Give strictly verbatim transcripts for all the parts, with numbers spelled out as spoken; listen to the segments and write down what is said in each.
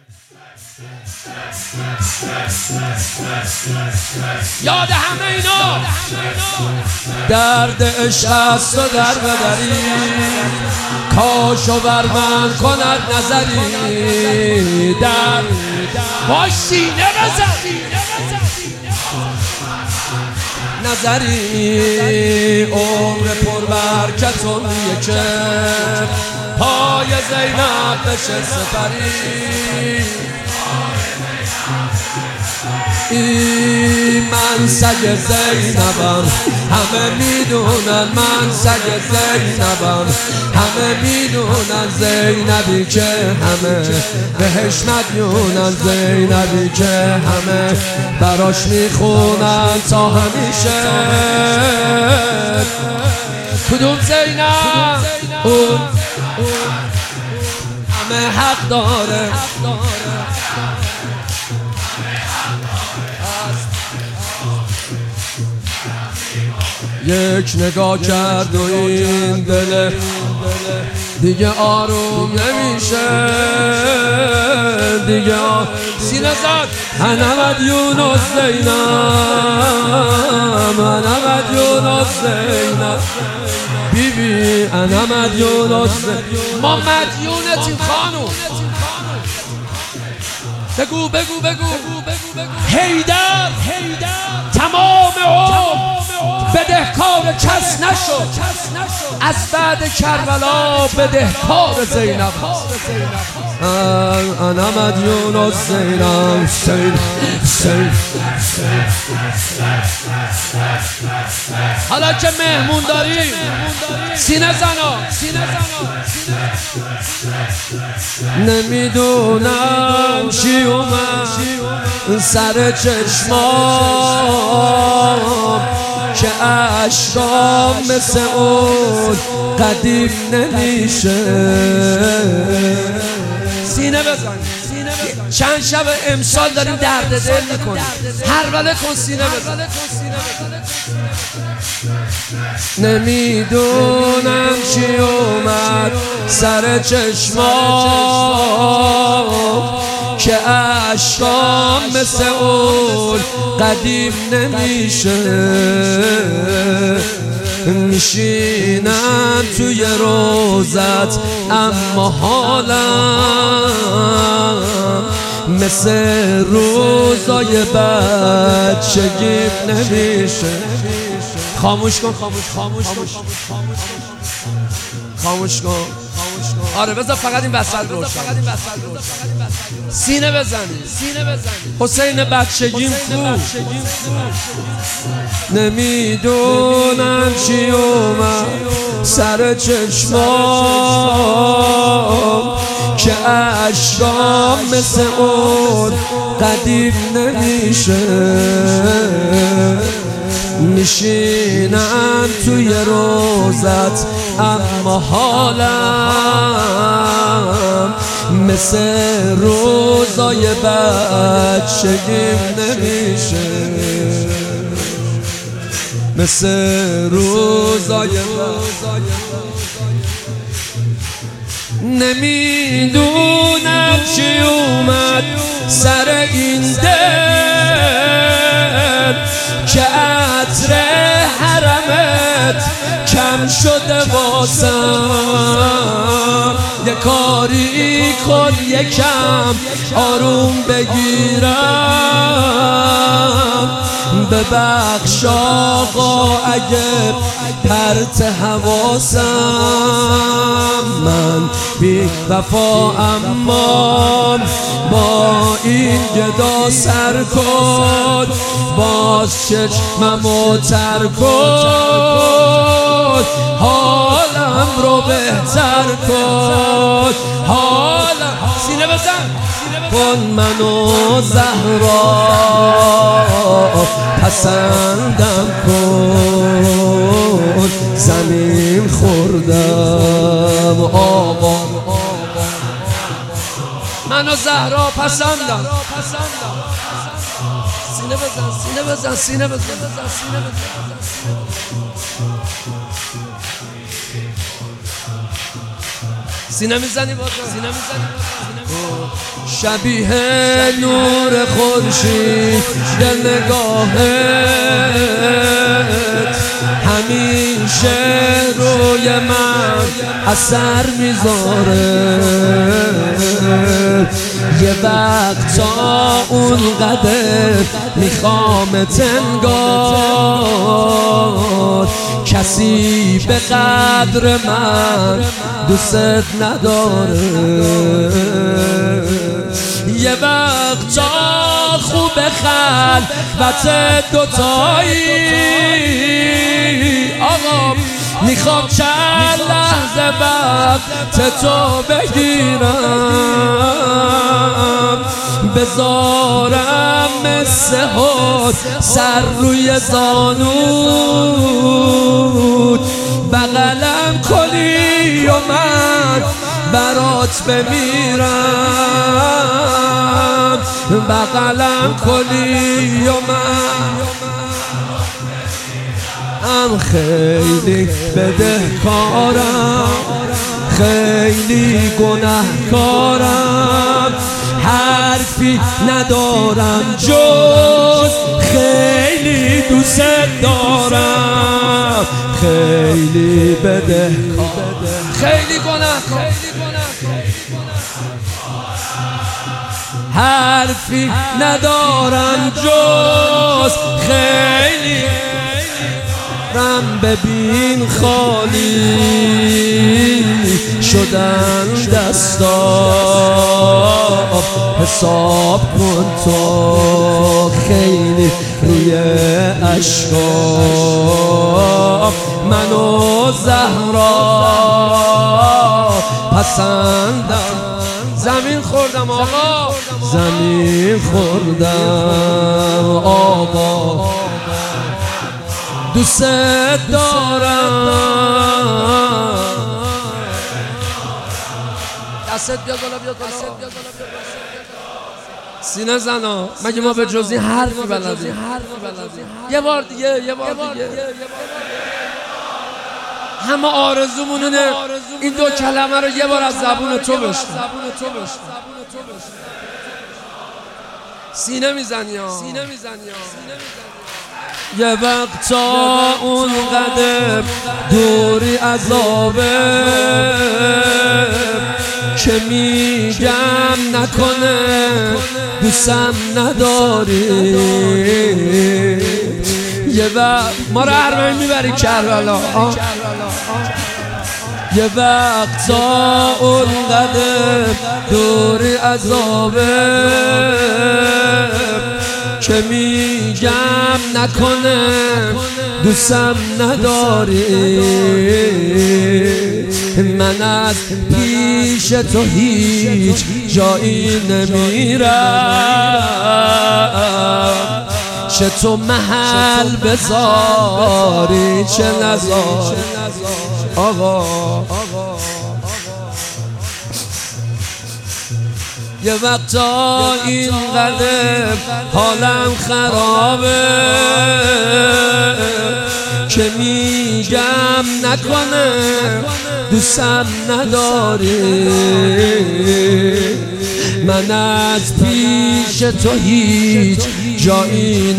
یاد همه اینا درد عشق است و در بدری کاشو بر من کند نظری در با سینه بزن نظری عمر پر برکتونیه که پای زینب بشه سپری ای من سگ زینبم همه میدونن من سگ زینبم همه میدونن زینبی که همه بهش مدیونن زینبی که همه براش میخونن تا همیشه کدوم زینب اون همه حق داره یک نگاه کرد و این دل دیگه آروم نمیشه دیگه سینه زد انا مدیون زینب انا مدیون زینب بی بی انا مدیون زینب ما مدیونتیم خانوم بگو بگو بگو حیدر تمام عمر بدهکار کس نشد از بعد کربلا بدهکار زینب انا مدیون زینب حالا که مهمون داریم سینه زنا نمیدونم چی اومد سر چشمام که عشقام مثل اون قدیم نمیشه سینه بزن چند شب امسال داریم درد دل میکنیم هر وله کن سینه بزن نمیدونم چی اومد سر چشمام که عشقام مثل اون قدیم نمیشه میشینم توی روزت اما حالم مثل روزای بچگیم نمیشه خاموش کن خاموش خاموش کن خاموش کن آره بذار فقط این وسط روشن سینه بزنی حسین بچگیم کو نمیدونم چی اومد سر چشمام که عشقام مثل اون قدیم نمیشه میشینم توی روزت اما حالم مثل روزای بچگیم نمیشه مثل روزای نمیدونم چی اومد سر این دل که عطر حرمت کم شده واسم یه کاری کن یکم آروم بگیرم ببخش آقا اگه پرت حواسم من بی وفا اما با این گدا سر کن باز چشممو تر کن حالم رو بهتر کن حالم سینه بزن کن منو زهرا پسندم کن زمین خوردم آقا منو زهرا پسندم سینه بزن سینه بزن سینه بزن سینه بزن سینه میزنی بازم سینه میزنی شبیه نور خورشید در نگاهت همیشه روی من اثر میذاره. یه وقتا اونقدر میخوامت انگار کسی به قدر من دوست نداره. یه وقتا خوب خلوت دوتایی آقا میخوام چند لحظه وقت تو بگیرم بذارم مثل حد سر روی زانود بغلم کنی و من برات بمیرم بغلم کنی و من ام خیلی بدهکارم خیلی گناهکارم حرفی ندارم جز خیلی دوست دارم خیلی بدهکارم خیلی گناهکارم حرفی ندارم جز خیلی رم ببین خالی شدن دستا حساب کن تو خیلی روی اشکا منو زهرا پسندم زمین خوردم آقا زمین خوردم آقا دوست دارم دستت بیاد بالا بیاد بالا سینه زنا مگه ما به جز این حرفی بلدیم یه بار دیگه یه بار دیگه همه آرزومون اینه این دو کلمه رو یه بار از زبون تو بشنویم سینه میزنی ها سینه میزنی یه وقتا اونقدر دوری عذابه که میگم نکنه دوستم نداری یه وقت ما رو هر میبری کربلا یه وقتا اونقدر دوری عذابه که میگم نکنه دوستم نداری من از پیش تو هیچ جایی نمیرم چه تو محل بذاری چه نذاری آقا یه وقتا اینقدر حالم خرابه که میگم نکنه دوستم نداری من از پیش تو هیچ جایی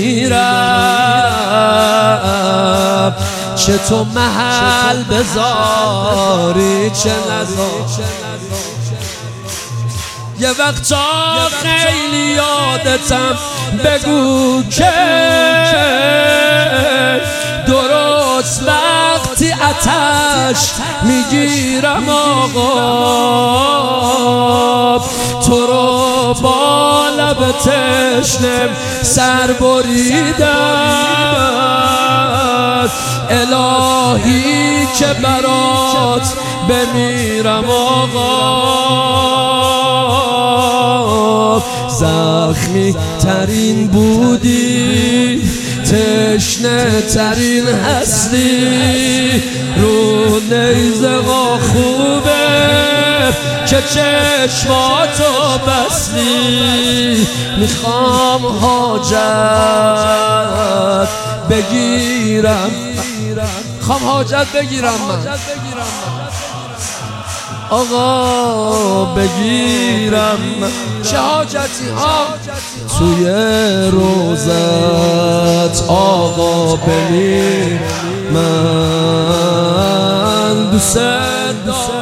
نمیرم چه تو محل بذاری چه نذاری یه وقتا خیلی یادتم بگو که درست وقتی آتش میگیرم آقا تو رو با لب تشنم سر بریدم الهی که برات بمیرم آقا زخمی ترین بودی تشنه ترین هستی رو نیزه خوبه که چشماتو بستی میخوام حاجت بگیرم خوام حاجت بگیرم من آقا بگیرم چه حاجتی ها توی روزت آقا ببین من دوست دارم